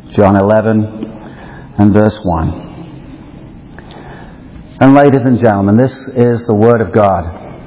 John 11 and verse 1. And ladies and gentlemen, this is the Word of God.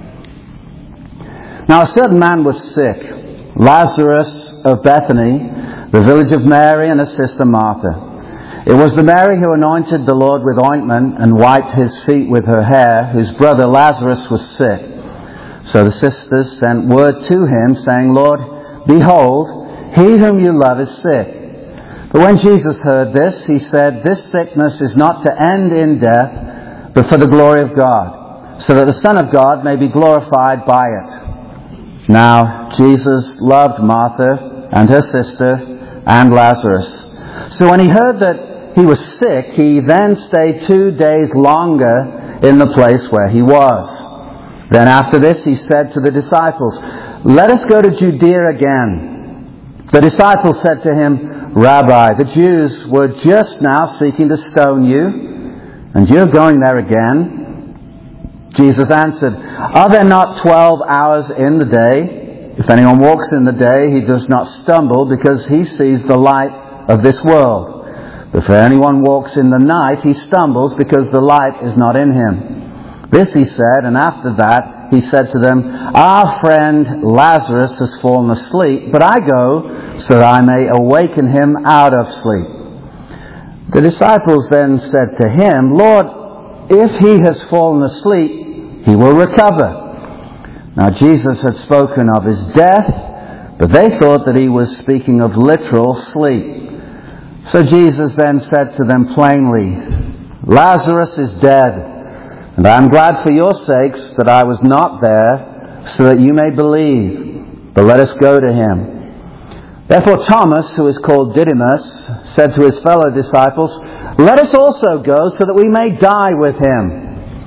Now a certain man was sick, Lazarus of Bethany, the village of Mary and her sister Martha. It was the Mary who anointed the Lord with ointment and wiped his feet with her hair, whose brother Lazarus was sick. So the sisters sent word to him, saying, Lord, behold, he whom you love is sick. But when Jesus heard this, he said, this sickness is not to end in death, but for the glory of God, so that the Son of God may be glorified by it. Now, Jesus loved Martha and her sister and Lazarus. So when he heard that he was sick, he then stayed 2 days longer in the place where he was. Then after this, he said to the disciples, let us go to Judea again. The disciples said to him, Rabbi, the Jews were just now seeking to stone you, and you're going there again? Jesus answered, are there not 12 hours in the day? If anyone walks in the day, he does not stumble because he sees the light of this world. But if anyone walks in the night, he stumbles because the light is not in him. This he said, and after that he said to them, our friend Lazarus has fallen asleep, but I go so that I may awaken him out of sleep. The disciples then said to him, Lord, if he has fallen asleep, he will recover. Now Jesus had spoken of his death, but they thought that he was speaking of literal sleep. So Jesus then said to them plainly, Lazarus is dead, and I am glad for your sakes that I was not there, so that you may believe. But let us go to him. Therefore Thomas, who is called Didymus, said to his fellow disciples, let us also go, so that we may die with him.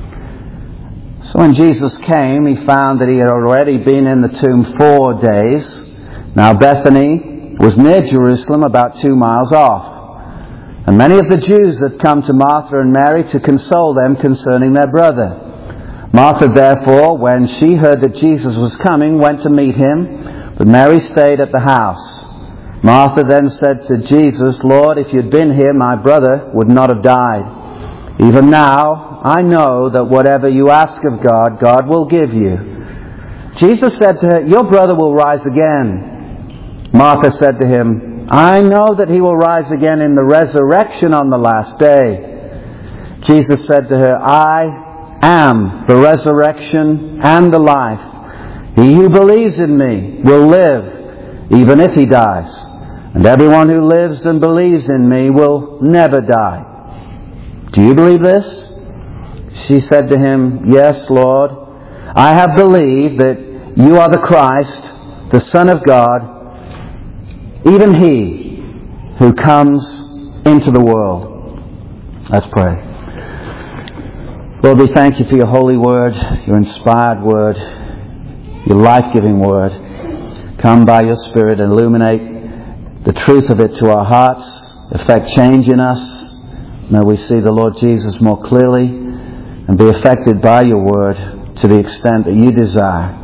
So when Jesus came, he found that he had already been in the tomb 4 days. Now Bethany was near Jerusalem, about 2 miles off. And many of the Jews had come to Martha and Mary to console them concerning their brother. Martha, therefore, when she heard that Jesus was coming, went to meet him, but Mary stayed at the house. Martha then said to Jesus, Lord, if you'd been here, my brother would not have died. Even now, I know that whatever you ask of God, God will give you. Jesus said to her, your brother will rise again. Martha said to him, I know that he will rise again in the resurrection on the last day. Jesus said to her, I am the resurrection and the life. He who believes in me will live, even if he dies. And everyone who lives and believes in me will never die. Do you believe this? She said to him, yes, Lord. I have believed that you are the Christ, the Son of God, even he who comes into the world. Let's pray. Lord, we thank you for your holy word, your inspired word, your life-giving word. Come by your Spirit and illuminate the truth of it to our hearts, effect change in us. May we see the Lord Jesus more clearly and be affected by your word to the extent that you desire.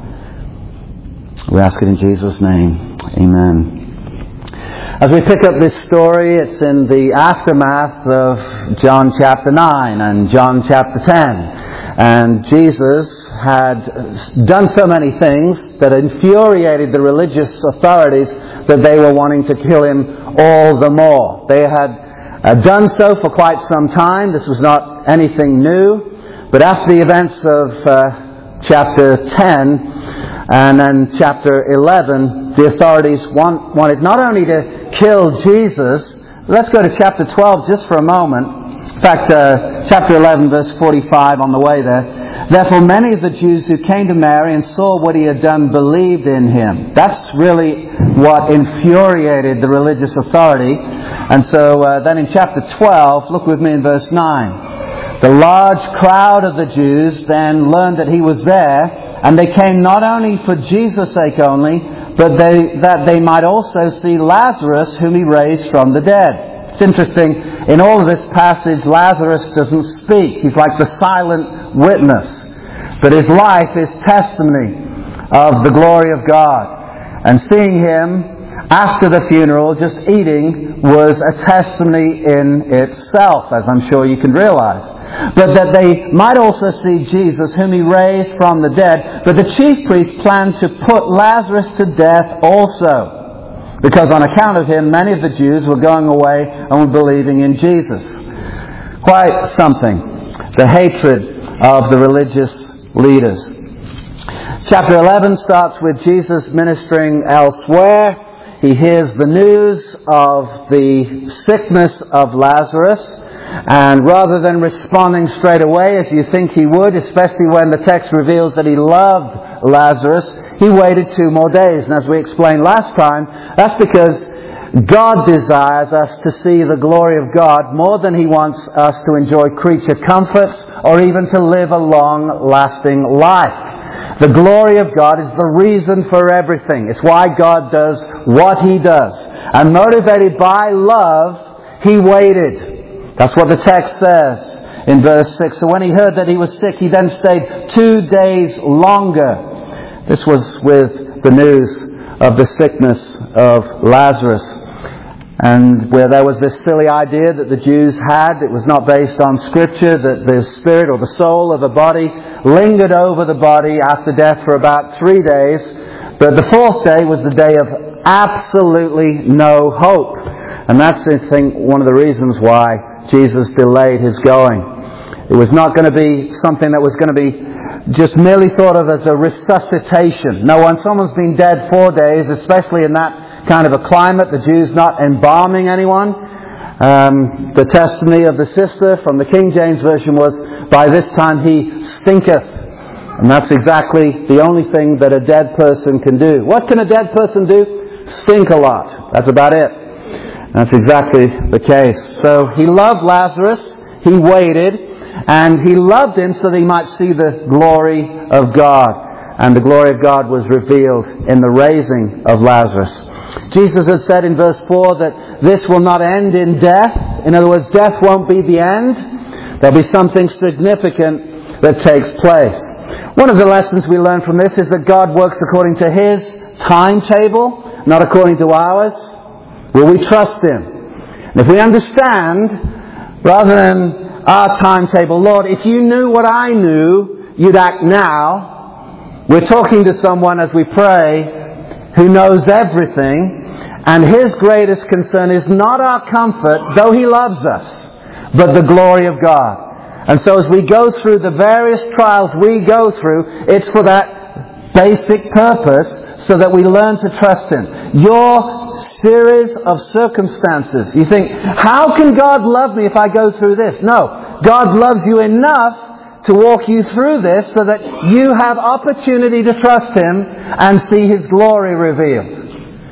We ask it in Jesus' name. Amen. As we pick up this story, it's in the aftermath of John chapter 9 and John chapter 10. And Jesus had done so many things that infuriated the religious authorities that they were wanting to kill him all the more. They had done so for quite some time. This was not anything new. But after the events of chapter 10 and then chapter 11, the authorities wanted not only to kill Jesus. Let's go to chapter 12 just for a moment. In fact, chapter 11, verse 45 on the way there. Therefore, many of the Jews who came to Mary and saw what he had done believed in him. That's really what infuriated the religious authority. And so then in chapter 12, look with me in verse 9. The large crowd of the Jews then learned that he was there, and they came not only for Jesus' sake only, but that they might also see Lazarus, whom he raised from the dead. It's interesting, in all of this passage, Lazarus doesn't speak. He's like the silent witness. But his life is testimony of the glory of God. And seeing him after the funeral, just eating was a testimony in itself, as I'm sure you can realize. But that they might also see Jesus, whom he raised from the dead. But the chief priests planned to put Lazarus to death also, because on account of him, many of the Jews were going away and were believing in Jesus. Quite something. The hatred of the religious leaders. Chapter 11 starts with Jesus ministering elsewhere. He hears the news of the sickness of Lazarus, and rather than responding straight away as you think he would, especially when the text reveals that he loved Lazarus, he waited 2 more days. And as we explained last time, that's because God desires us to see the glory of God more than he wants us to enjoy creature comforts or even to live a long-lasting life. The glory of God is the reason for everything. It's why God does what he does. And motivated by love, he waited. That's what the text says in verse 6. So when he heard that he was sick, he then stayed 2 days longer. This was with the news of the sickness of Lazarus. And where there was this silly idea that the Jews had, it was not based on Scripture, that the spirit or the soul of the body lingered over the body after death for about 3 days. But the 4th day was the day of absolutely no hope. And that's, I think, one of the reasons why Jesus delayed his going. It was not going to be something that was going to be just merely thought of as a resuscitation. No, when someone's been dead 4 days, especially in that kind of a climate, the Jews not embalming anyone. The testimony of the sister from the King James Version was, by this time he stinketh. And that's exactly the only thing that a dead person can do. What can a dead person do? Stink a lot. That's about it. That's exactly the case. So he loved Lazarus, he waited, and he loved him so that he might see the glory of God. And the glory of God was revealed in the raising of Lazarus. Jesus had said in verse 4 that this will not end in death. In other words, death won't be the end. There'll be something significant that takes place. One of the lessons we learn from this is that God works according to his timetable, not according to ours. Will we trust him? And if we understand, rather than our timetable, Lord, if you knew what I knew, you'd act now. We're talking to someone as we pray who knows everything, and his greatest concern is not our comfort, though he loves us, but the glory of God. And so as we go through the various trials we go through, it's for that basic purpose, so that we learn to trust him. Your series of circumstances, you think, how can God love me if I go through this? No, God loves you enough to walk you through this so that you have opportunity to trust him and see his glory revealed.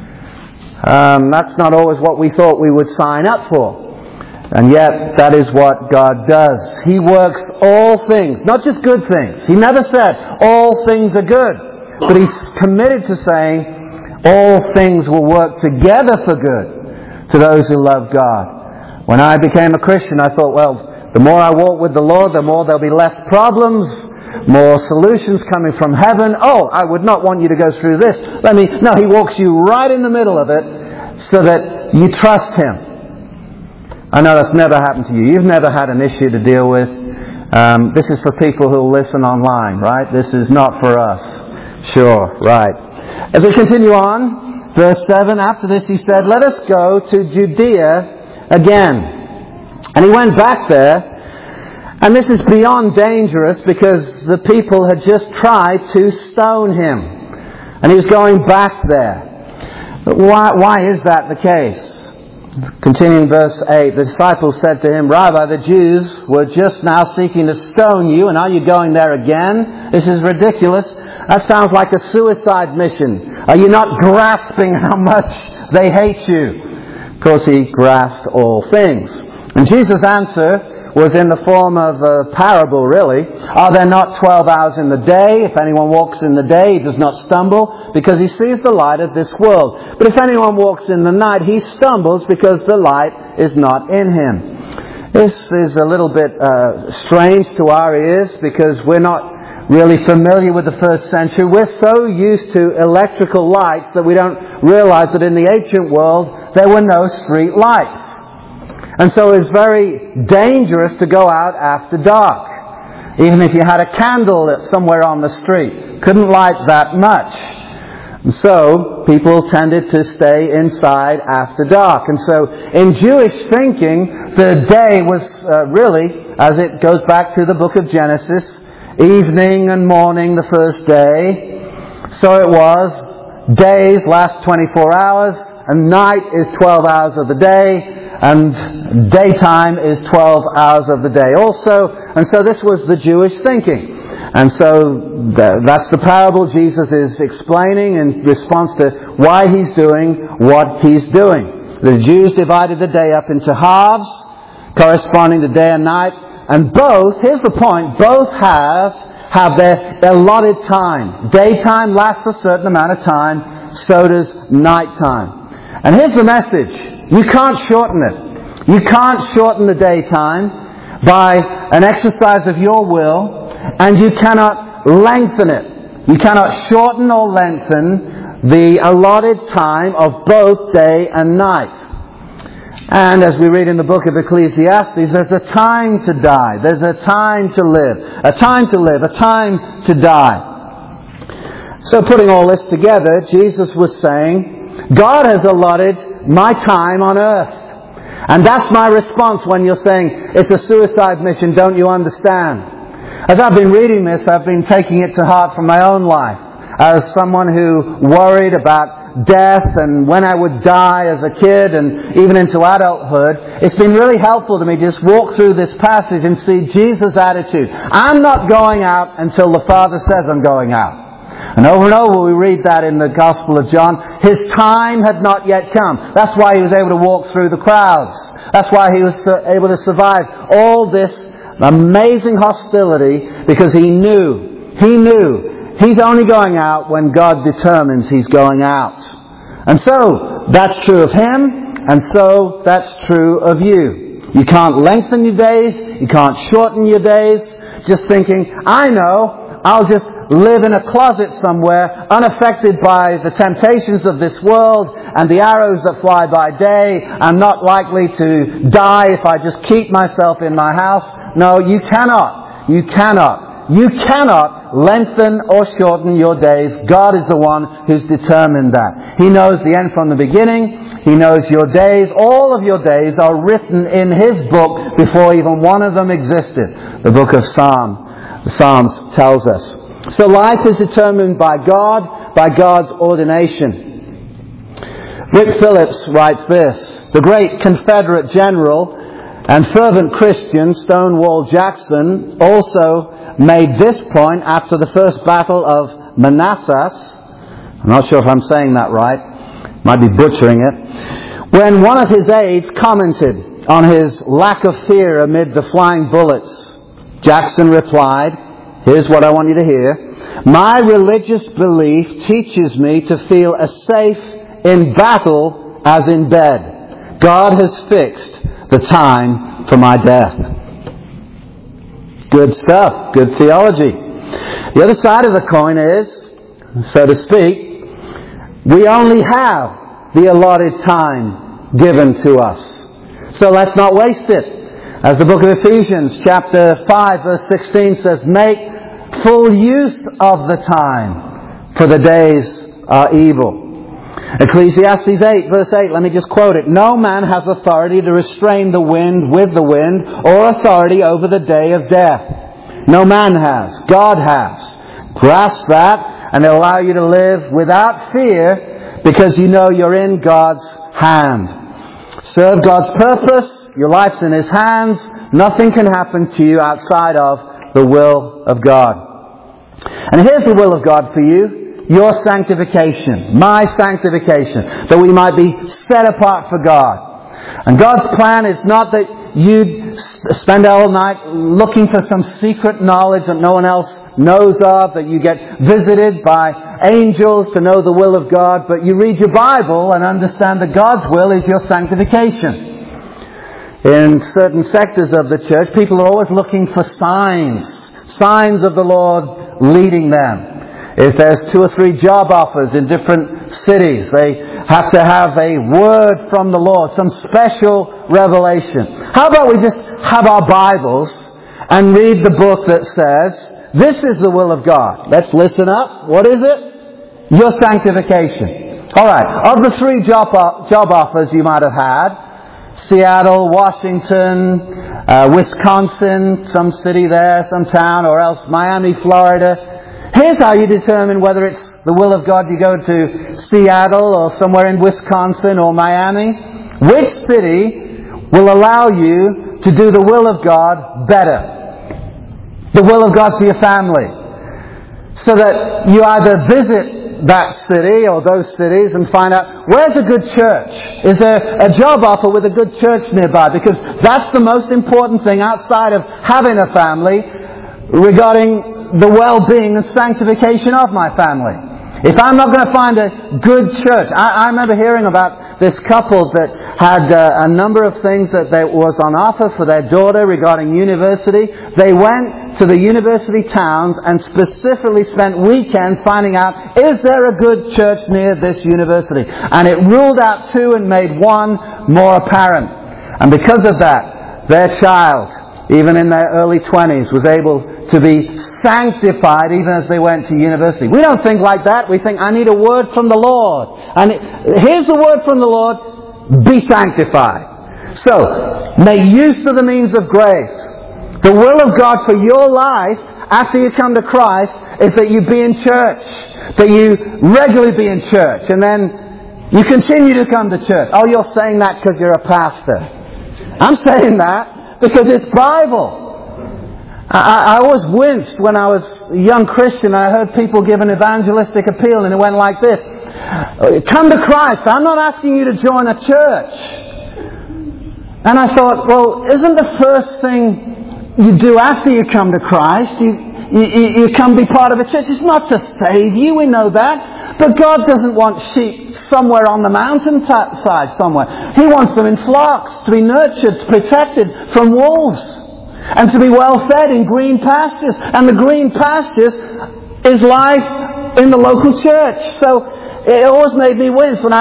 That's not always what we thought we would sign up for. And yet, that is what God does. He works all things, not just good things. He never said, all things are good. But he's committed to saying, all things will work together for good to those who love God. When I became a Christian, I thought, well, the more I walk with the Lord, the more there'll be less problems, more solutions coming from heaven. Oh, I would not want you to go through this. No, he walks you right in the middle of it so that you trust him. I know that's never happened to you. You've never had an issue to deal with. This is for people who listen online, right? This is not for us. Sure, right. As we continue on, verse 7, after this he said, let us go to Judea again. And he went back there, and this is beyond dangerous because the people had just tried to stone him. And he was going back there. But why is that the case? Continuing verse 8, the disciples said to him, Rabbi, the Jews were just now seeking to stone you, and are you going there again? This is ridiculous. That sounds like a suicide mission. Are you not grasping how much they hate you? Of course, he grasped all things. And Jesus' answer was in the form of a parable, really. Are there not 12 hours in the day? If anyone walks in the day, he does not stumble, because he sees the light of this world. But if anyone walks in the night, he stumbles because the light is not in him. This is a little bit strange to our ears, because we're not really familiar with the first century, we're so used to electrical lights that we don't realize that in the ancient world there were no street lights. And so it was very dangerous to go out after dark. Even if you had a candle somewhere on the street, couldn't light that much. And so people tended to stay inside after dark. And so in Jewish thinking, the day was really, as it goes back to the book of Genesis, evening and morning the first day. So it was, days last 24 hours, and night is 12 hours of the day, and daytime is 12 hours of the day also. And so this was the Jewish thinking. And so that's the parable Jesus is explaining in response to why He's doing what He's doing. The Jews divided the day up into halves, corresponding to day and night. And both, here's the point, both have their allotted time. Daytime lasts a certain amount of time, so does nighttime. And here's the message. You can't shorten it. You can't shorten the daytime by an exercise of your will, and you cannot lengthen it. You cannot shorten or lengthen the allotted time of both day and night. And as we read in the book of Ecclesiastes, there's a time to die. There's a time to live. A time to live. A time to die. So putting all this together, Jesus was saying, God has allotted my time on earth. And that's my response when you're saying, it's a suicide mission, don't you understand? As I've been reading this, I've been taking it to heart from my own life. As someone who worried about death and when I would die as a kid and even into adulthood, it's been really helpful to me to just walk through this passage and see Jesus' attitude. I'm not going out until the Father says I'm going out. And over we read that in the Gospel of John. His time had not yet come. That's why He was able to walk through the crowds. That's why He was able to survive all this amazing hostility, because He knew He's only going out when God determines He's going out. And so that's true of Him, and so that's true of you. You can't lengthen your days, you can't shorten your days, just thinking, I know, I'll just live in a closet somewhere, unaffected by the temptations of this world and the arrows that fly by day. I'm not likely to die if I just keep myself in my house. No, you cannot. You cannot. You cannot lengthen or shorten your days. God is the one who's determined that. He knows the end from the beginning. He knows your days. All of your days are written in His book before even one of them existed. The book of Psalms tells us. So life is determined by God, by God's ordination. Rick Phillips writes this: the great Confederate general and fervent Christian Stonewall Jackson also made this point after the first battle of Manassas. I'm not sure if I'm saying that right. Might be butchering it. When one of his aides commented on his lack of fear amid the flying bullets, Jackson replied, here's what I want you to hear: my religious belief teaches me to feel as safe in battle as in bed. God has fixed the time for my death. Good stuff. Good theology. The other side of the coin is, so to speak, we only have the allotted time given to us. So let's not waste it. As the book of Ephesians chapter 5 verse 16 says, make full use of the time, for the days are evil. Ecclesiastes 8 verse 8, let me just quote it. No man has authority to restrain the wind with the wind, or authority over the day of death. No man has. God has. Grasp that, and it'll allow you to live without fear, because you know you're in God's hand. Serve God's purpose. Your life's in His hands. Nothing can happen to you outside of the will of God. And here's the will of God for you: your sanctification, my sanctification, that we might be set apart for God. And God's plan is not that you spend all night looking for some secret knowledge that no one else knows of, that you get visited by angels to know the will of God, but you read your Bible and understand that God's will is your sanctification. In certain sectors of the church, people are always looking for signs of the Lord leading them. If there's 2 or 3 job offers in different cities, they have to have a word from the Lord, some special revelation. How about we just have our Bibles and read the book that says, this is the will of God. Let's listen up. What is it? Your sanctification. Alright, of the 3 job offers you might have had, Seattle, Washington, Wisconsin, some city there, some town, or else Miami, Florida. Here's how you determine whether it's the will of God. You go to Seattle or somewhere in Wisconsin or Miami. Which city will allow you to do the will of God better? The will of God for your family. So that you either visit that city or those cities and find out, where's a good church? Is there a job offer with a good church nearby? Because that's the most important thing outside of having a family regarding the well-being and sanctification of my family. If I'm not going to find a good church, I remember hearing about this couple that had a number of things that was on offer for their daughter regarding university. They went to the university towns and specifically spent weekends finding out, is there a good church near this university? And it ruled out 2 and made 1 more apparent. And because of that, their child, even in their early 20s, was able to be sanctified even as they went to university. We don't think like that. We think, I need a word from the Lord. And here's the word from the Lord, be sanctified. So, make use of the means of grace. The will of God for your life after you come to Christ is that you be in church. That you regularly be in church. And then you continue to come to church. Oh, you're saying that because you're a pastor. I'm saying that because it's Bible. I always winced when I was a young Christian. I heard people give an evangelistic appeal and it went like this. Come to Christ. I'm not asking you to join a church. And I thought, well, isn't the first thing you do after you come to Christ, you come be part of a church? It's not to save you, we know that. But God doesn't want sheep somewhere on the mountainside somewhere. He wants them in flocks, to be nurtured, protected from wolves. And to be well fed in green pastures. And the green pastures is life in the local church. So it always made me wince. When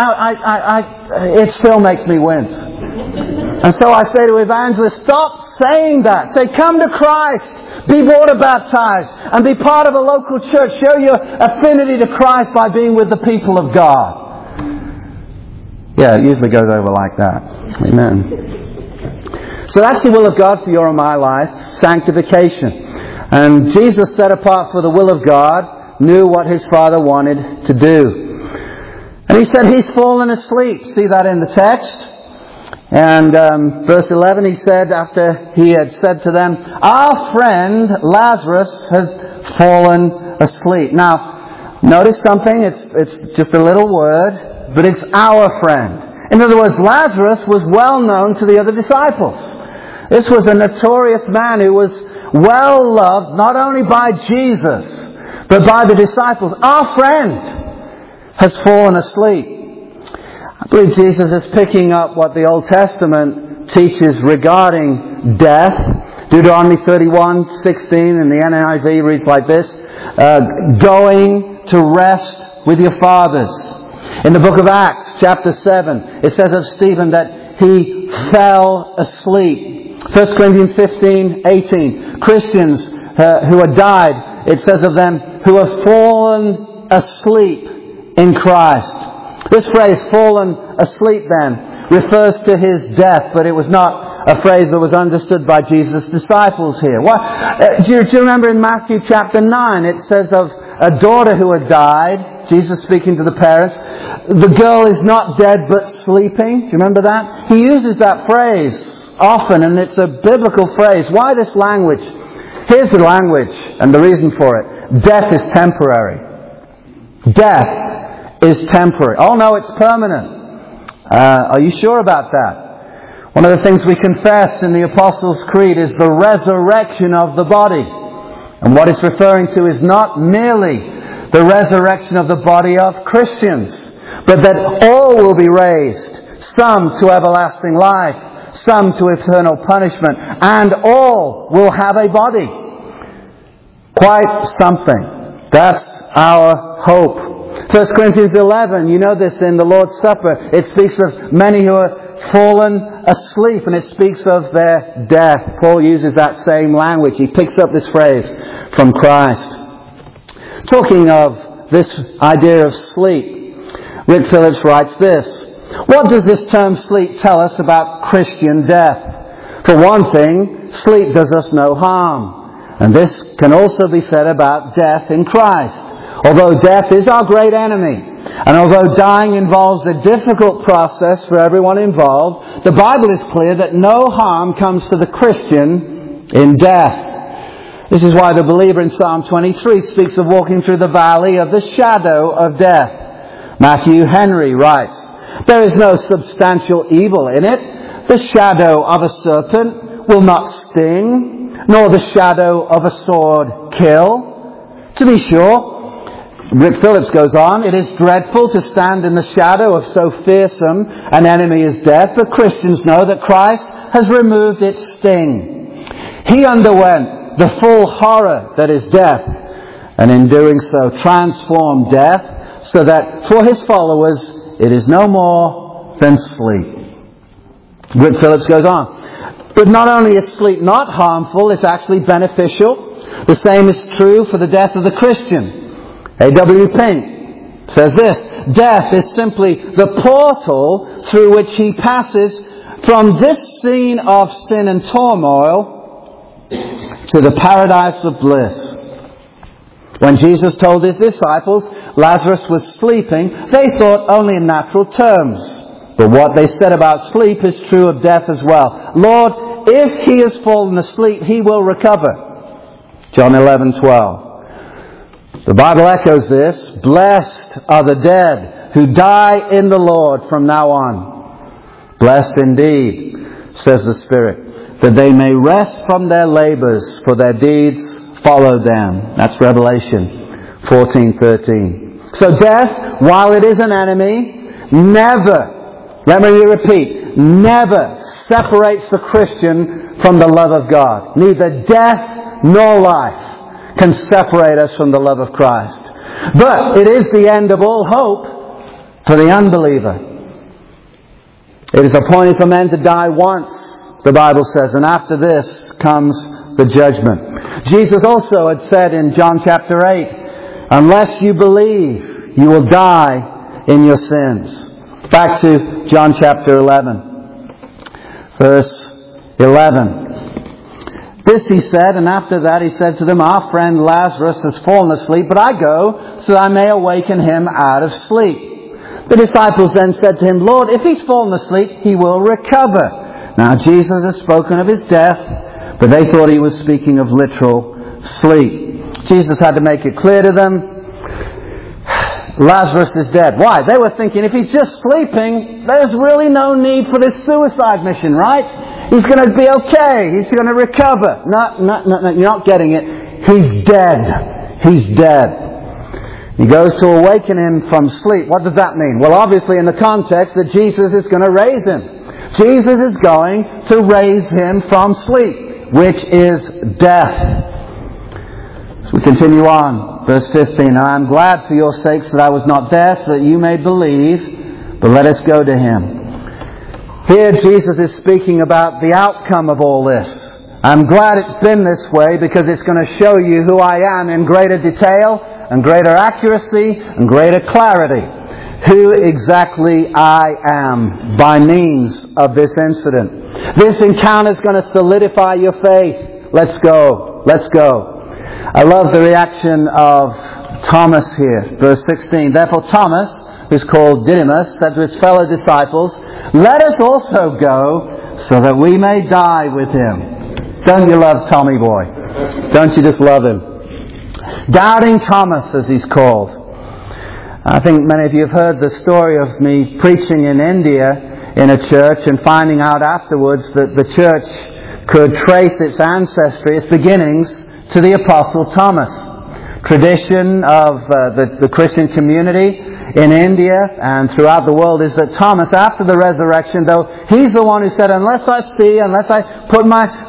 it still makes me wince. And so I say to evangelists, stop saying that. Say, come to Christ. Be water baptized. And be part of a local church. Show your affinity to Christ by being with the people of God. Yeah, it usually goes over like that. Amen. So that's the will of God for your and my life, sanctification. And Jesus, set apart for the will of God, knew what His Father wanted to do. And He said He's fallen asleep. See that in the text? And verse 11, He said, after He had said to them, our friend Lazarus has fallen asleep. Now, notice something. It's just a little word, but it's our friend. In other words, Lazarus was well known to the other disciples. This was a notorious man who was well loved not only by Jesus, but by the disciples. Our friend has fallen asleep. I believe Jesus is picking up what the Old Testament teaches regarding death. Deuteronomy 31:16 in the NIV reads like this, going to rest with your fathers. In the book of Acts, chapter 7, it says of Stephen that he fell asleep. 1 Corinthians 15:18, Christians who had died, it says of them, who have fallen asleep in Christ. This phrase, fallen asleep then, refers to His death, but it was not a phrase that was understood by Jesus' disciples here. Do you remember in Matthew chapter 9, it says of a daughter who had died, Jesus speaking to the parents, the girl is not dead but sleeping. Do you remember that? He uses that phrase often, and it's a biblical phrase. Why this language? Here's the language and the reason for it. Death is temporary. Death is temporary. Oh no, it's permanent. Are you sure about that? One of the things we confess in the Apostles' Creed is the resurrection of the body. And what it's referring to is not merely the resurrection of the body of Christians, but that all will be raised, some to everlasting life, some to eternal punishment, and all will have a body. Quite something. That's our hope. 1 Corinthians 11, you know this in the Lord's Supper. It speaks of many who are fallen asleep, and it speaks of their death. Paul uses that same language. He picks up this phrase from Christ. Talking of this idea of sleep, Rick Phillips writes this. What does this term sleep tell us about Christian death? For one thing, sleep does us no harm. And this can also be said about death in Christ. Although death is our great enemy, and although dying involves a difficult process for everyone involved, the Bible is clear that no harm comes to the Christian in death. This is why the believer in Psalm 23 speaks of walking through the valley of the shadow of death. Matthew Henry writes, there is no substantial evil in it. The shadow of a serpent will not sting, nor the shadow of a sword kill. To be sure, Rick Phillips goes on, it is dreadful to stand in the shadow of so fearsome an enemy as death, but Christians know that Christ has removed its sting. He underwent the full horror that is death, and in doing so transformed death so that for his followers it is no more than sleep. Rick Phillips goes on. But not only is sleep not harmful, it's actually beneficial. The same is true for the death of the Christian. A.W. Pink says this, death is simply the portal through which he passes from this scene of sin and turmoil to the paradise of bliss. When Jesus told his disciples Lazarus was sleeping, they thought only in natural terms. But what they said about sleep is true of death as well. Lord, if he has fallen asleep, he will recover. John 11:12. The Bible echoes this. Blessed are the dead who die in the Lord from now on. Blessed indeed, says the Spirit, that they may rest from their labors, for their deeds follow them. That's Revelation 14:13. So death, while it is an enemy, never, let me repeat, never separates the Christian from the love of God. Neither death nor life can separate us from the love of Christ. But it is the end of all hope for the unbeliever. It is appointed for men to die once, the Bible says, and after this comes the judgment. Jesus also had said in John chapter 8, unless you believe, you will die in your sins. Back to John chapter 11, verse 11. This he said, and after that he said to them, our friend Lazarus has fallen asleep, but I go so that I may awaken him out of sleep. The disciples then said to him, Lord, if he's fallen asleep, he will recover. Now Jesus has spoken of his death, but they thought he was speaking of literal sleep. Jesus had to make it clear to them, Lazarus is dead. Why? They were thinking, if he's just sleeping, there's really no need for this suicide mission, right? He's going to be okay. He's going to recover. No, you're not getting it. He's dead. He's dead. He goes to awaken him from sleep. What does that mean? Well, obviously in the context that Jesus is going to raise him. Jesus is going to raise him from sleep, which is death. So we continue on. Verse 15. I am glad for your sakes that I was not there, so that you may believe. But let us go to him. Here Jesus is speaking about the outcome of all this. I'm glad it's been this way because it's going to show you who I am in greater detail and greater accuracy and greater clarity. Who exactly I am by means of this incident. This encounter is going to solidify your faith. Let's go. Let's go. I love the reaction of Thomas here. Verse 16. Therefore Thomas, who's called Didymus, said to his fellow disciples, let us also go so that we may die with him. Don't you love Tommy boy? Don't you just love him? Doubting Thomas, as he's called. I think many of you have heard the story of me preaching in India in a church and finding out afterwards that the church could trace its ancestry, its beginnings, to the Apostle Thomas. Tradition of the Christian community in India and throughout the world is that Thomas, after the resurrection, though he's the one who said, unless I see, unless I put my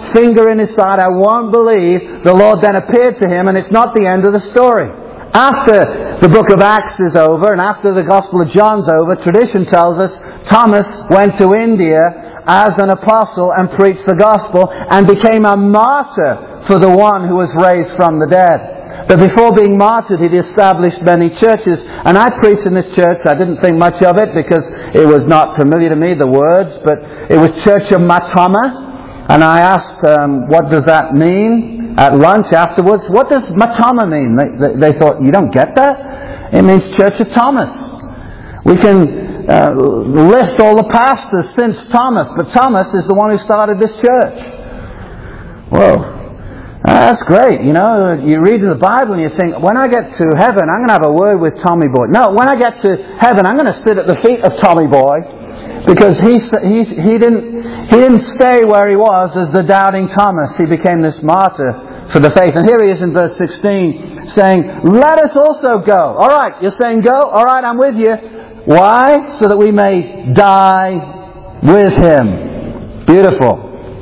finger in his side, I won't believe, the Lord then appeared to him, and it's not the end of the story. After the book of Acts is over, and after the Gospel of John's over, tradition tells us Thomas went to India as an apostle and preached the gospel and became a martyr for the one who was raised from the dead. But before being martyred, he'd established many churches. And I preached in this church. I didn't think much of it because it was not familiar to me, the words, but it was Church of Matama. And I asked, what does that mean? At lunch afterwards, what does Matama mean? They thought, you don't get that? It means Church of Thomas. We can list all the pastors since Thomas, but Thomas is the one who started this church. Whoa. That's great. You know, you read the Bible and you think, when I get to heaven, I'm going to have a word with Tommy Boy. No, when I get to heaven, I'm going to sit at the feet of Tommy Boy. Because he didn't stay where he was as the doubting Thomas. He became this martyr for the faith. And here he is in verse 16 saying, let us also go. All right, you're saying go? All right, I'm with you. Why? So that we may die with him. Beautiful.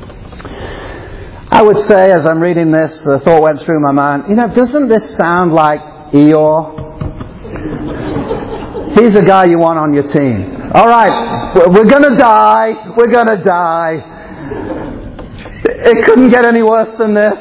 I would say, as I'm reading this, the thought went through my mind, you know, doesn't this sound like Eeyore? He's the guy you want on your team. All right, we're going to die. We're going to die. It couldn't get any worse than this.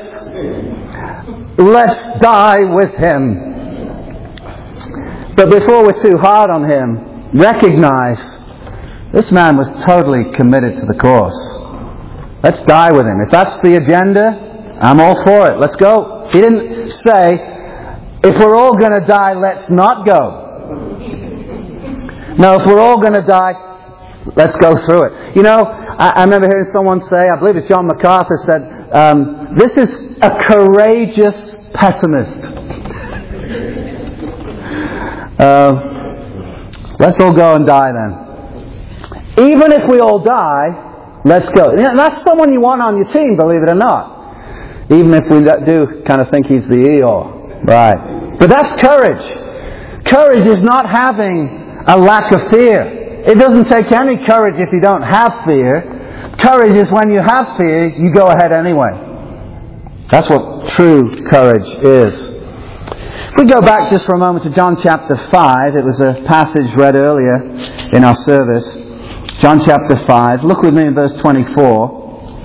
Let's die with him. But before we're too hard on him, recognize this man was totally committed to the cause. Let's die with him. If that's the agenda, I'm all for it. Let's go. He didn't say, if we're all going to die, let's not go. No, if we're all going to die, let's go through it. You know, I remember hearing someone say, I believe it's John MacArthur said, this is a courageous pessimist. Let's all go and die then. Even if we all die, let's go. And that's someone you want on your team, believe it or not. Even if we do kind of think he's the Eeyore. Right. But that's courage. Courage is not having a lack of fear. It doesn't take any courage if you don't have fear. Courage is when you have fear, you go ahead anyway. That's what true courage is. If we go back just for a moment to John chapter 5, it was a passage read earlier in our service. John chapter 5. Look with me in verse 24.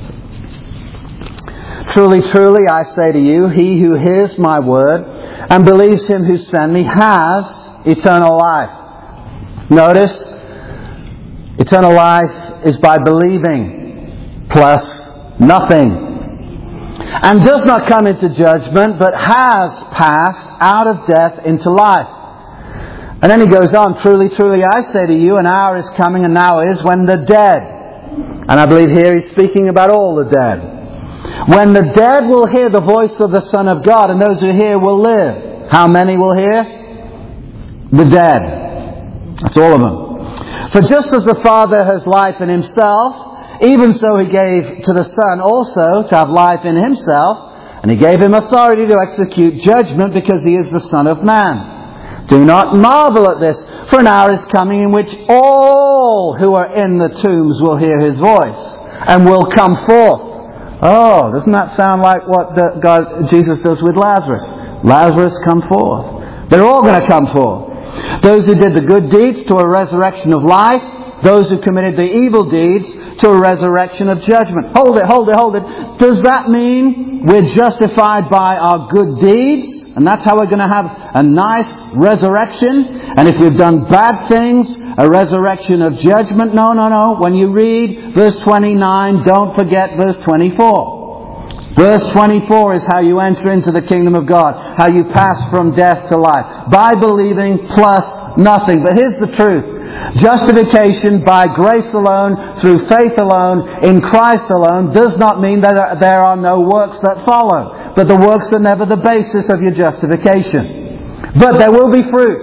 Truly, truly, I say to you, he who hears my word and believes him who sent me has eternal life. Notice, eternal life is by believing plus nothing. And does not come into judgment, but has passed out of death into life. And then he goes on, truly, truly, I say to you, an hour is coming and now is when the dead, and I believe here he's speaking about all the dead, when the dead will hear the voice of the Son of God, and those who hear will live. How many will hear? The dead. That's all of them. For just as the Father has life in himself, even so he gave to the Son also to have life in himself, and he gave him authority to execute judgment because he is the Son of Man. Do not marvel at this, for an hour is coming in which all who are in the tombs will hear his voice and will come forth. Oh, doesn't that sound like what Jesus does with Lazarus? Lazarus, come forth. They're all going to come forth. Those who did the good deeds to a resurrection of life. Those who committed the evil deeds to a resurrection of judgment. Hold it. Does that mean we're justified by our good deeds? And that's how we're going to have a nice resurrection? And if we've done bad things, a resurrection of judgment? No. When you read verse 29, don't forget verse 24. Verse 24 is how you enter into the kingdom of God. How you pass from death to life. By believing plus nothing. But here's the truth. Justification by grace alone, through faith alone, in Christ alone, does not mean that there are no works that follow. But the works are never the basis of your justification. But there will be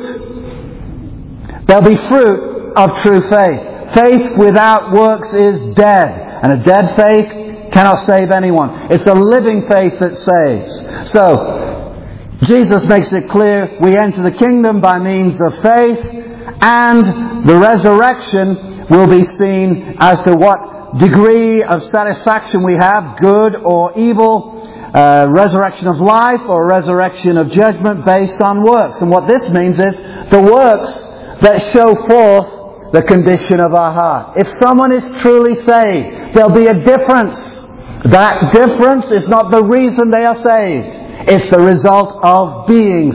fruit. There'll be fruit of true faith. Faith without works is dead. And a dead faith cannot save anyone. It's a living faith that saves. So, Jesus makes it clear we enter the kingdom by means of faith, and the resurrection will be seen as to what degree of satisfaction we have, good or evil, resurrection of life or resurrection of judgment based on works. And what this means is the works that show forth the condition of our heart. If someone is truly saved, there'll be a difference. That difference is not the reason they are saved. It's the result of being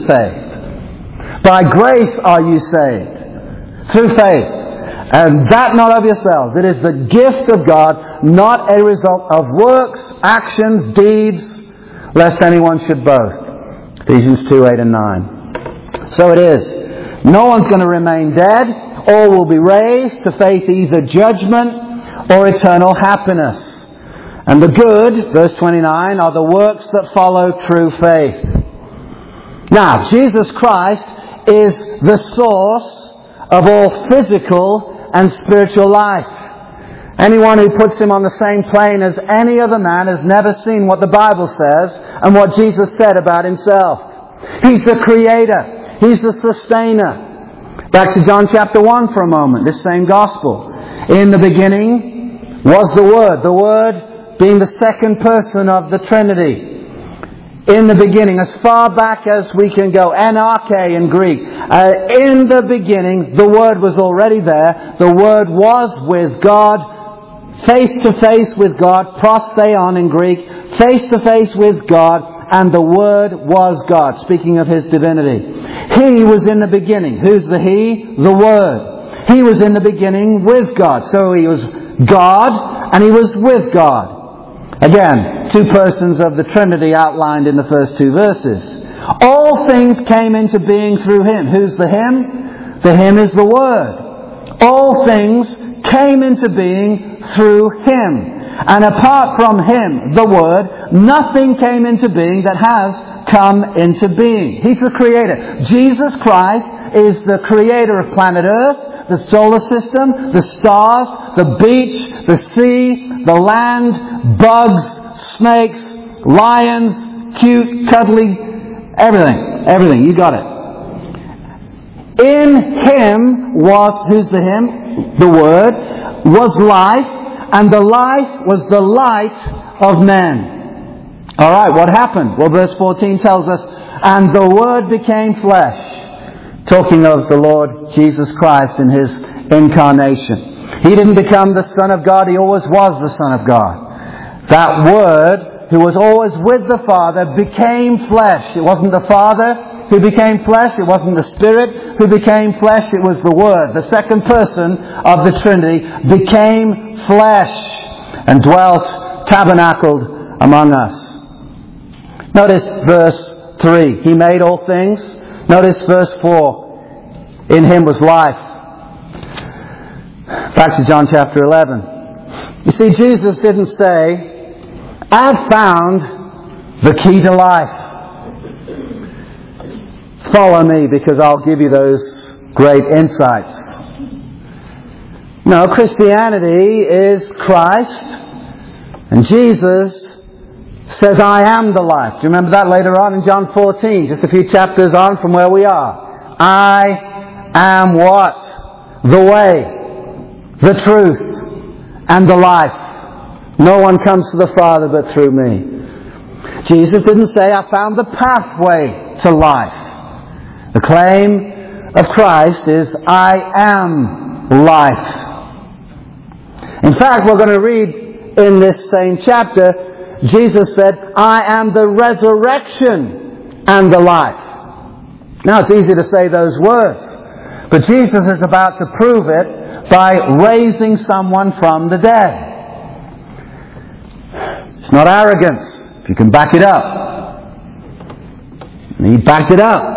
saved. By grace are you saved, through faith. And that not of yourselves. It is the gift of God, not a result of works, actions, deeds, lest anyone should boast. Ephesians 2, 8 and 9. So it is. No one's going to remain dead. All will be raised to face either judgment or eternal happiness. And the good, verse 29, are the works that follow true faith. Now, Jesus Christ is the source of all physical and spiritual life. Anyone who puts Him on the same plane as any other man has never seen what the Bible says and what Jesus said about Himself. He's the Creator. He's the Sustainer. Back to John chapter 1 for a moment, this same Gospel. In the beginning was the Word being the second person of the Trinity. In the beginning, as far back as we can go, NRK in Greek. In the beginning, the Word was already there. The Word was with God, face to face with God, prostheon in Greek, face to face with God, and the Word was God, speaking of His divinity. He was in the beginning. Who's the He? The Word. He was in the beginning with God. So He was God, and He was with God. Again, two persons of the Trinity outlined in the first two verses. All things came into being through Him. Who's the Him? The Him is the Word. All things came into being through Him. And apart from Him, the Word, nothing came into being that has come into being. He's the Creator. Jesus Christ is the Creator of planet Earth, the solar system, the stars, the beach, the sea, the land, bugs, snakes, lions, cute, cuddly, everything. Everything. You got it. In Him was, who's the Him? The Word, was life, and the life was the light of men. Alright, what happened? Well, verse 14 tells us, and the Word became flesh. Talking of the Lord Jesus Christ in His incarnation. He didn't become the Son of God, He always was the Son of God. That Word, who was always with the Father, became flesh. It wasn't the Father who became flesh, it wasn't the Spirit who became flesh, it was the Word. The second person of the Trinity became flesh and dwelt, tabernacled among us. Notice verse 3. He made all things. Notice verse 4. In Him was life. Back to John chapter 11. You see, Jesus didn't say, I've found the key to life. Follow me because I'll give you those great insights. No, Christianity is Christ. And Jesus says, I am the life. Do you remember that later on in John 14? Just a few chapters on from where we are. I am what? The way, the truth, and the life. No one comes to the Father but through me. Jesus didn't say, I found the pathway to life. The claim of Christ is, I am life. In fact, we're going to read in this same chapter, Jesus said, I am the resurrection and the life. Now, it's easy to say those words, but Jesus is about to prove it by raising someone from the dead. It's not arrogance, if you can back it up. And He backed it up.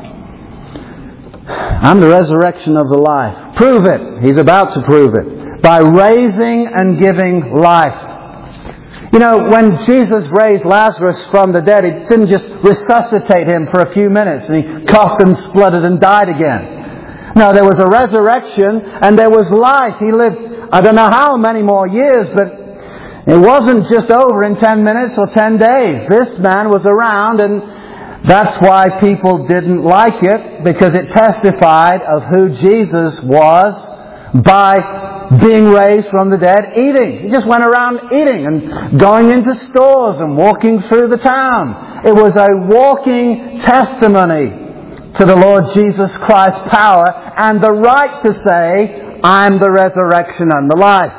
I'm the resurrection of the life. Prove it. He's about to prove it. By raising and giving life. You know, when Jesus raised Lazarus from the dead, He didn't just resuscitate him for a few minutes and he coughed and spluttered and died again. No, there was a resurrection and there was life. He lived, I don't know how many more years, but it wasn't just over in 10 minutes or 10 days. This man was around, and that's why people didn't like it, because it testified of who Jesus was by being raised from the dead, eating. He just went around eating and going into stores and walking through the town. It was a walking testimony to the Lord Jesus Christ's power and the right to say, I'm the resurrection and the life.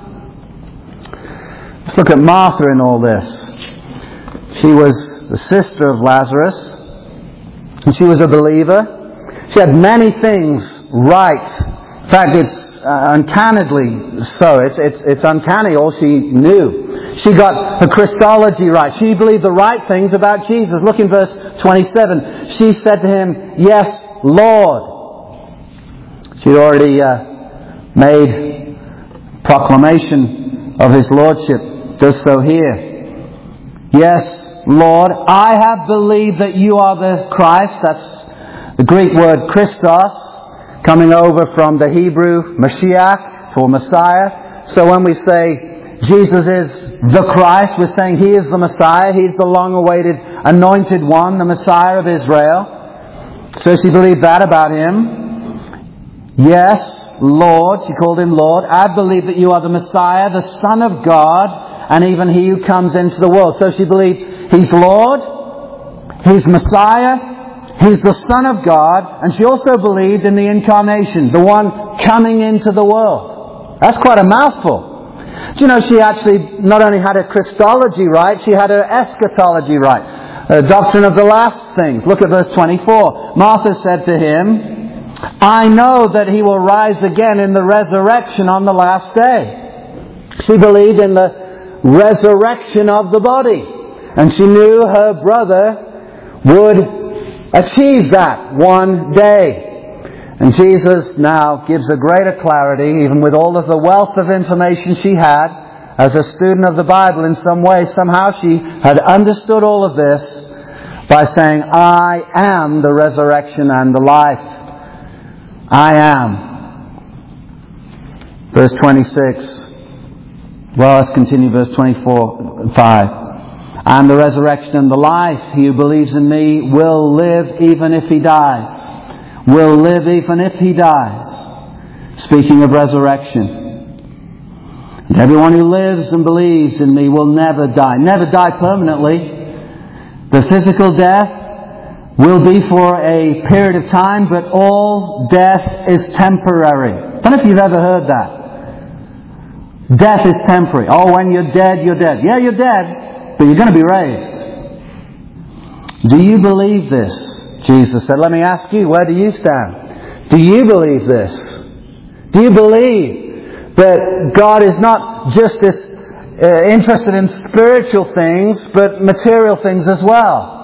Let's look at Martha in all this. She was the sister of Lazarus, and she was a believer. She had many things right. In fact, it's uncannily so. It's uncanny all she knew. She got her Christology right. She believed the right things about Jesus. Look in verse 27. She said to him, "Yes, Lord." She'd already made proclamation of His Lordship. Does so here. "Yes, Lord, I have believed that you are the Christ." That's the Greek word Christos, coming over from the Hebrew Mashiach, for Messiah. So when we say Jesus is the Christ, we're saying He is the Messiah. He's the long-awaited anointed one, the Messiah of Israel. So she believed that about Him. "Yes, Lord," she called Him Lord, "I believe that you are the Messiah, the Son of God, and even He who comes into the world." So she believed He's Lord, He's Messiah, He's the Son of God, and she also believed in the Incarnation, the one coming into the world. That's quite a mouthful. Do you know she actually not only had her Christology right, she had her eschatology right. The doctrine of the last things. Look at verse 24. Martha said to Him, "I know that He will rise again in the resurrection on the last day." She believed in the resurrection of the body. And she knew her brother would achieve that one day. And Jesus now gives a greater clarity, even with all of the wealth of information she had as a student of the Bible in some way. Somehow she had understood all of this by saying, "I am the resurrection and the life. I am." Verse 26. Well, let's continue verse 24:5. "I am the resurrection and the life. He who believes in me will live even if he dies." Will live even if he dies. Speaking of resurrection. "And everyone who lives and believes in me will never die." Never die permanently. The physical death will be for a period of time, but all death is temporary. I don't know if you've ever heard that. Death is temporary. Oh, when you're dead, you're dead. Yeah, you're dead, but you're going to be raised. Do you believe this? Jesus said, "Let me ask you, where do you stand? Do you believe this? Do you believe that God is not just interested in spiritual things, but material things as well?"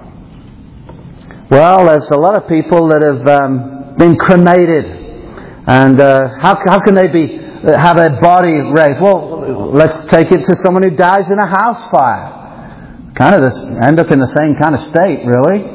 Well, there's a lot of people that have been cremated. And how can they have a body raised? Well, let's take it to someone who dies in a house fire. Kind of end up in the same kind of state, really.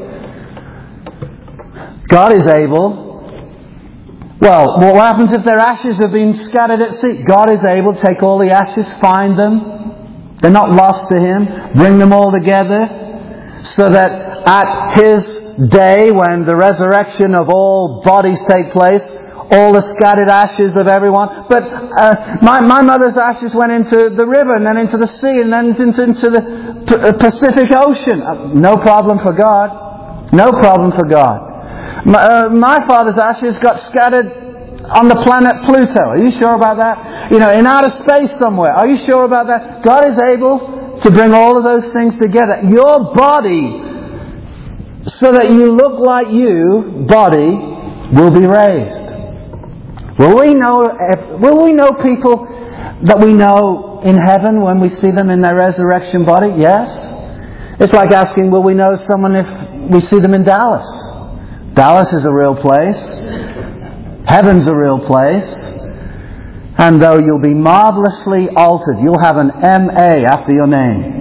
God is able. Well, what happens if their ashes have been scattered at sea? God is able to take all the ashes, find them. They're not lost to Him. Bring them all together so that at His day, when the resurrection of all bodies take place, all the scattered ashes of everyone. But my mother's ashes went into the river and then into the sea and then into the Pacific Ocean. No problem for God. No problem for God. My father's ashes got scattered on the planet Pluto. Are you sure about that? In outer space somewhere. Are you sure about that? God is able to bring all of those things together. Your body, so that you look like you, body, will be raised. Will we know people that we know in heaven when we see them in their resurrection body? Yes. It's like asking, will we know someone if we see them in Dallas? Dallas is a real place. Heaven's a real place. And though you'll be marvelously altered, you'll have an M.A. after your name.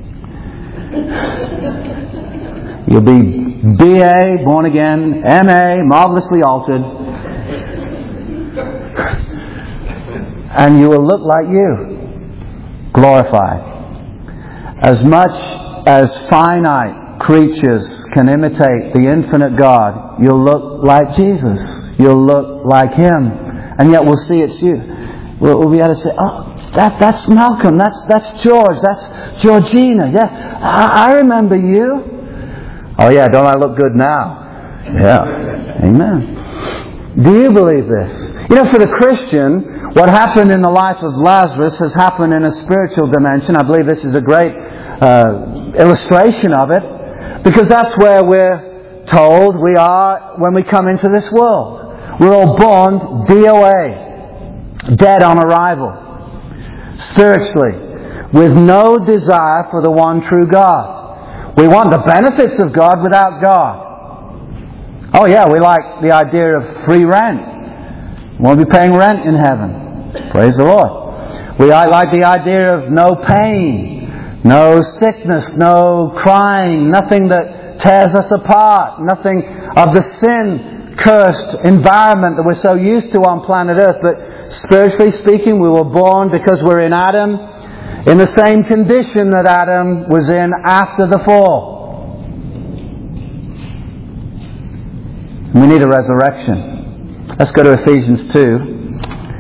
You'll be B.A., born again, M.A., marvelously altered. And you will look like you, glorified. As much as finite creatures can imitate the infinite God, you'll look like Jesus. You'll look like Him. And yet we'll see it's you. we'll be able to say, oh, that's Malcolm, that's George, that's Georgina. Yeah, I remember you. Oh yeah, don't I look good now? Yeah. Amen. Do you believe this? You know, for the Christian, what happened in the life of Lazarus has happened in a spiritual dimension. I believe this is a great illustration of it, because that's where we're told we are when we come into this world. We're all born DOA, dead on arrival, spiritually, with no desire for the one true God. We want the benefits of God without God. Oh yeah, we like the idea of free rent. We won't be paying rent in heaven. Praise the Lord. We like the idea of no pain, no sickness, no crying, nothing that tears us apart, nothing of the sin-cursed environment that we're so used to on planet Earth. But spiritually speaking, we were born, because we're in Adam, in the same condition that Adam was in after the fall. We need a resurrection. Let's go to Ephesians 2.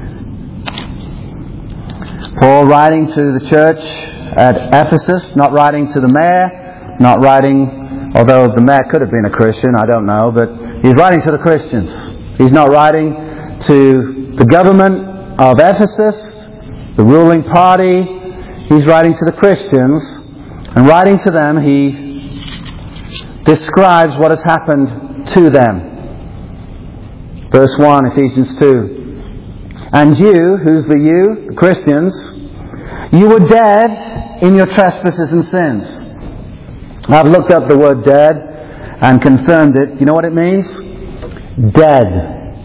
Paul writing to the church at Ephesus, not writing to the mayor, not writing, although the mayor could have been a Christian, I don't know, but he's writing to the Christians. He's not writing to the government of Ephesus, the ruling party. He's writing to the Christians, and writing to them, he describes what has happened to them. Verse 1, Ephesians 2. And you, who's the you? The Christians. You were dead in your trespasses and sins. I've looked up the word dead and confirmed it. You know what it means? Dead.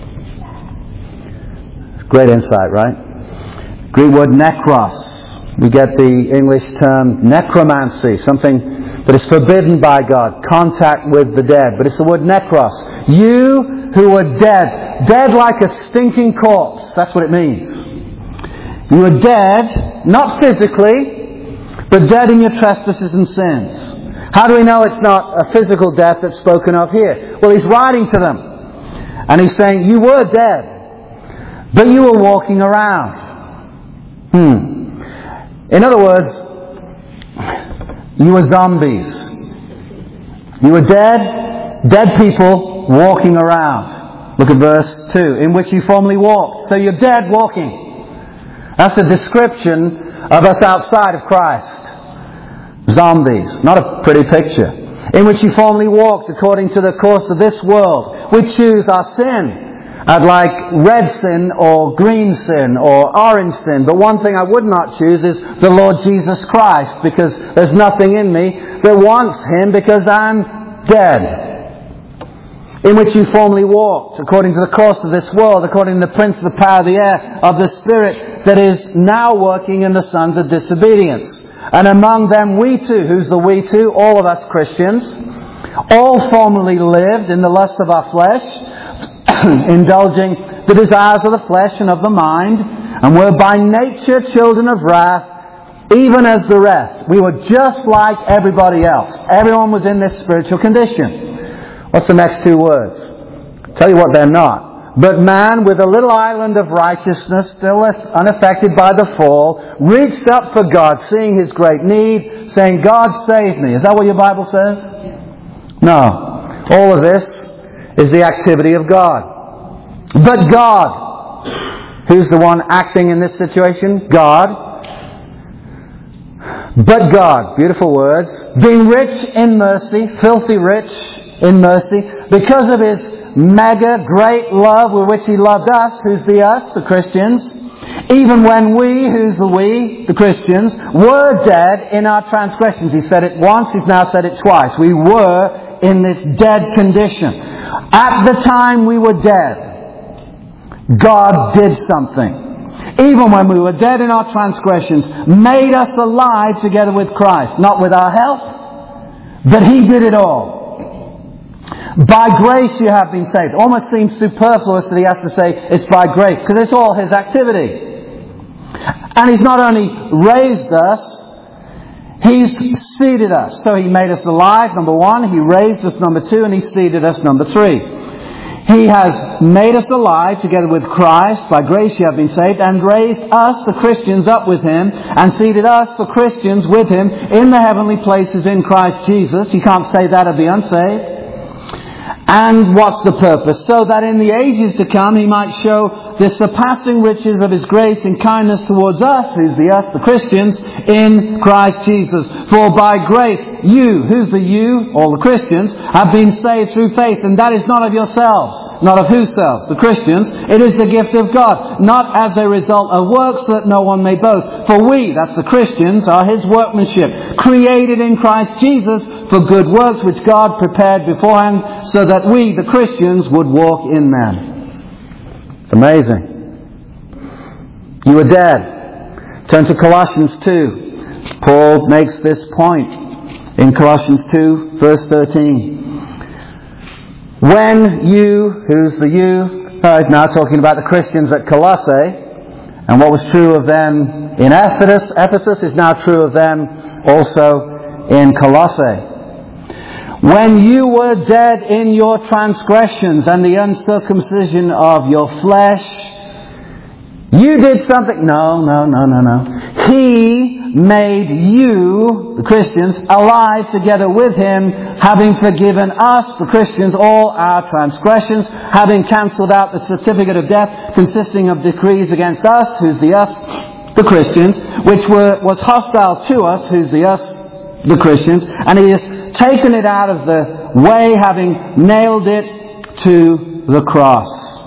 Great insight, right? Greek word nekros. We get the English term necromancy, something that is forbidden by God, contact with the dead. But it's the word nekros. You who were dead. Dead like a stinking corpse. That's what it means. You were dead, not physically, but dead in your trespasses and sins. How do we know it's not a physical death that's spoken of here? Well, he's writing to them. And he's saying, you were dead, but you were walking around. In other words, you were zombies. You were dead people walking around. Look at verse 2. In which you formerly walked. So you're dead walking. That's a description of us outside of Christ. Zombies. Not a pretty picture. In which you formerly walked according to the course of this world. We choose our sin. I'd like red sin or green sin or orange sin. But one thing I would not choose is the Lord Jesus Christ, because there's nothing in me that wants Him, because I'm dead. In which you formerly walked, according to the course of this world, according to the prince of the power of the air, of the spirit that is now working in the sons of disobedience. And among them we too. Who's the we too? All of us Christians. All formerly lived in the lust of our flesh, indulging the desires of the flesh and of the mind, and were by nature children of wrath, even as the rest. We were just like everybody else. Everyone was in this spiritual condition. What's the next two words? Tell you what they're not. But man, with a little island of righteousness, still unaffected by the fall, reached up for God, seeing his great need, saying, God save me. Is that what your Bible says? No. All of this is the activity of God. But God, who's the one acting in this situation? God. But God, beautiful words, being rich in mercy, filthy rich in mercy, because of His mega great love with which He loved us, who's the us, the Christians, even when we, who's the we, the Christians, were dead in our transgressions. He said it once, He's now said it twice. We were in this dead condition. At the time we were dead, God did something. Even when we were dead in our transgressions, made us alive together with Christ. Not with our help, but He did it all. By grace you have been saved. Almost seems superfluous that he has to say it's by grace, because it's all His activity. And He's not only raised us, He's seated us. So He made us alive, number one. He raised us, number two. And He seated us, number three. He has made us alive together with Christ. By grace you have been saved, and raised us, the Christians, up with Him, and seated us, the Christians, with Him in the heavenly places in Christ Jesus. You can't say that of the unsaved. And what's the purpose? So that in the ages to come He might show the surpassing riches of His grace and kindness towards us, who's the us, the Christians, in Christ Jesus. For by grace you, who's the you, all the Christians, have been saved through faith, and that is not of yourselves, not of whose selves, the Christians. It is the gift of God, not as a result of works, that no one may boast. For we, that's the Christians, are His workmanship, created in Christ Jesus for good works, which God prepared beforehand, so that we, the Christians, would walk in them. It's amazing. You were dead. Turn to Colossians 2. Paul makes this point in Colossians 2, verse 13. When you, who's the you? He's now talking about the Christians at Colossae, and what was true of them in Ephesus is now true of them also in Colossae. When you were dead in your transgressions and the uncircumcision of your flesh, you did something. No. He made you, the Christians, alive together with Him, having forgiven us, the Christians, all our transgressions, having cancelled out the certificate of death consisting of decrees against us, who's the us, the Christians, which was hostile to us, who's the us, the Christians, and He has taken it out of the way, having nailed it to the cross.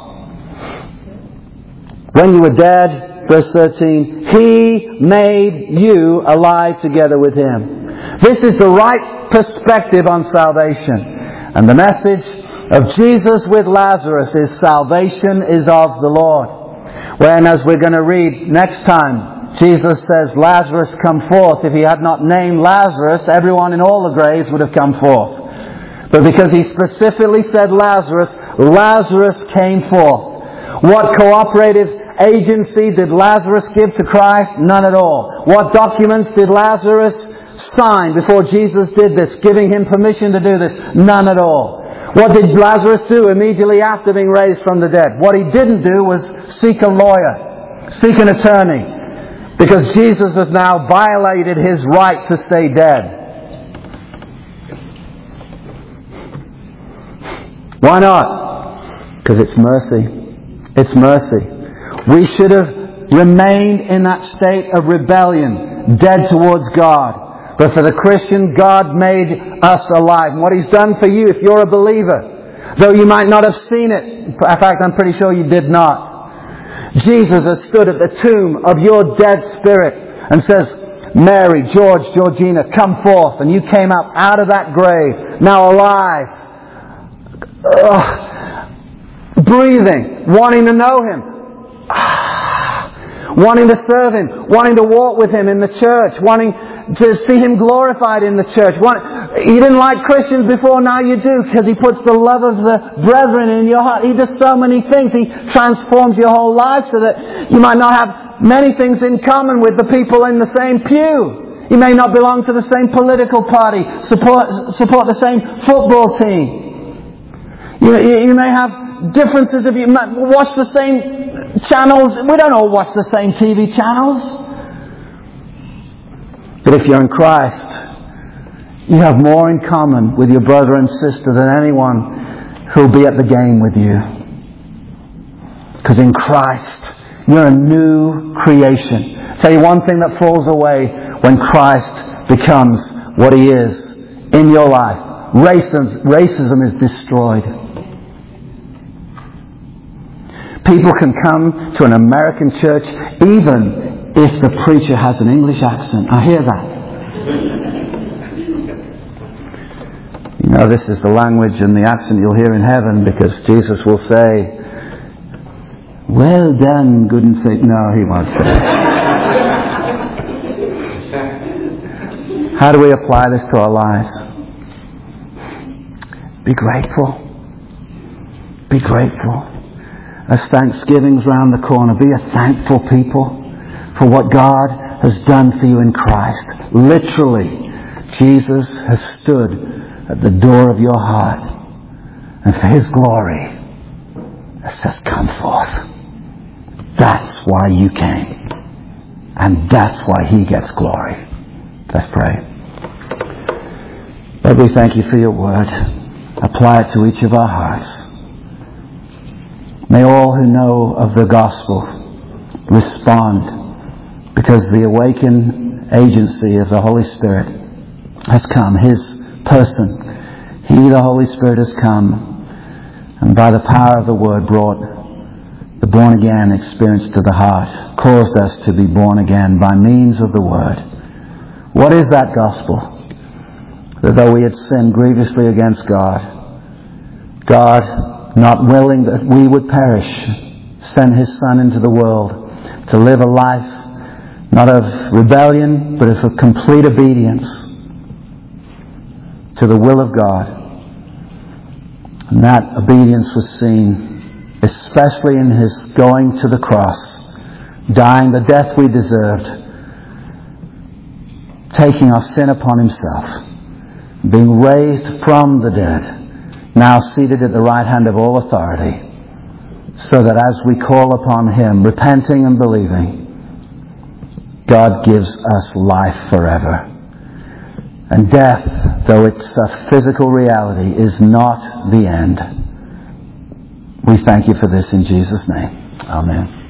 When you were dead, verse 13, He made you alive together with Him. This is the right perspective on salvation. And the message of Jesus with Lazarus is salvation is of the Lord. When, as we're going to read next time, Jesus says, Lazarus, come forth. If He had not named Lazarus, everyone in all the graves would have come forth. But because He specifically said Lazarus, Lazarus came forth. What cooperative agency did Lazarus give to Christ? None at all. What documents did Lazarus sign before Jesus did this, giving him permission to do this? None at all. What did Lazarus do immediately after being raised from the dead? What he didn't do was seek a lawyer, seek an attorney. Because Jesus has now violated His right to stay dead. Why not? Because it's mercy. It's mercy. We should have remained in that state of rebellion, dead towards God. But for the Christian, God made us alive. And what He's done for you, if you're a believer, though you might not have seen it, in fact, I'm pretty sure you did not, Jesus has stood at the tomb of your dead spirit and says, Mary, George, Georgina, come forth. And you came up out of that grave, now alive, breathing, wanting to know Him, wanting to serve Him, wanting to walk with Him in the church, wanting to see Him glorified in the church. You didn't like Christians before, now you do, because He puts the love of the brethren in your heart. He does so many things. He transforms your whole life so that you might not have many things in common with the people in the same pew. You may not belong to the same political party, support the same football team. You may have differences of you might watch the same channels. We don't all watch the same TV channels. But if you're in Christ, you have more in common with your brother and sister than anyone who'll be at the game with you. Because in Christ, you're a new creation. I'll tell you one thing that falls away when Christ becomes what He is in your life. Racism is destroyed. People can come to an American church even if the preacher has an English accent. I hear that. You know, this is the language and the accent you'll hear in heaven, because Jesus will say, well done, good and faithful. No, He won't say that. How do we apply this to our lives? Be grateful. Be grateful. As Thanksgiving's round the corner, be a thankful people for what God has done for you in Christ. Literally, Jesus has stood at the door of your heart. And for His glory, that says, come forth. That's why you came. And that's why He gets glory. Let's pray. Lord, we thank You for Your word. Apply it to each of our hearts. May all who know of the gospel respond, because the awakened agency of the Holy Spirit has come. His person, He, the Holy Spirit, has come, and by the power of the word brought the born again experience to the heart, caused us to be born again by means of the word. What is that gospel? That though we had sinned grievously against God, God, not willing that we would perish, sent His Son into the world to live a life not of rebellion, but of complete obedience to the will of God. And that obedience was seen especially in His going to the cross, dying the death we deserved, taking our sin upon Himself, being raised from the dead, now seated at the right hand of all authority, so that as we call upon Him, repenting and believing, God gives us life forever. And death, though it's a physical reality, is not the end. We thank You for this in Jesus' name. Amen.